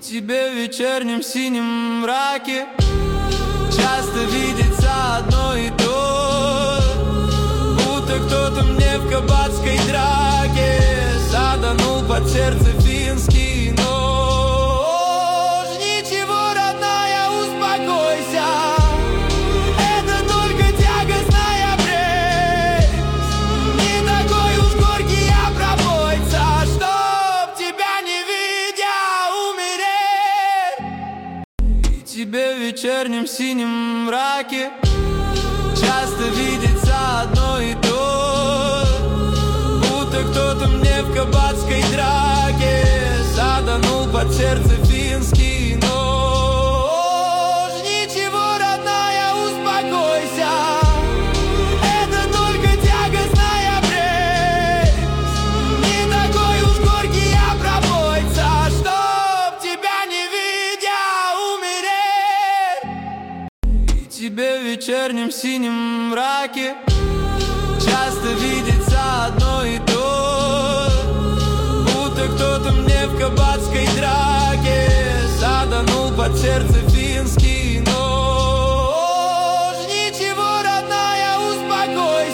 тебе в вечернем синем мраке часто видится одно и то, будто кто-то мне в кабацкой драке саданул под сердце финский нож. Ничего, родная, успокойся, это только тягостная прелесть. Не такой уж горький я пропойца, чтоб тебя не видя умереть. И тебе в вечернем синем мраке часто видится одно и то, будто кто-то мне в кабацкой драке саданул под сердце финский нож. Ничего, родная, успокойся, это только тягостная прелесть. Не такой уж горький я пропойца, чтоб тебя не видя умереть. И тебе в вечернем синем мраке часто видится одно и то, будто кто-то мне в кабацкой драке саданул под сердце